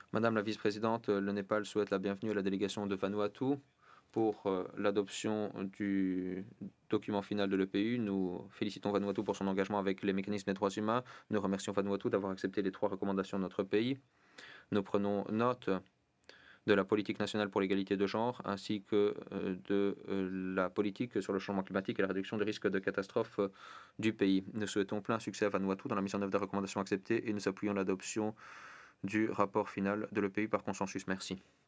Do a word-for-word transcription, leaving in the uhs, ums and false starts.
Madame la vice-présidente, le Népal souhaite la bienvenue à la délégation de Vanuatu pour euh, l'adoption du document final de l'E P U. Nous félicitons Vanuatu pour son engagement avec les mécanismes des droits humains. Nous remercions Vanuatu d'avoir accepté les trois recommandations de notre pays. Nous prenons note de la politique nationale pour l'égalité de genre ainsi que euh, de euh, la politique sur le changement climatique et la réduction des risques de catastrophes euh, du pays. Nous souhaitons plein succès à Vanuatu dans la mise en œuvre des recommandations acceptées et nous appuyons l'adoption du rapport final de l'E P U par consensus. Merci.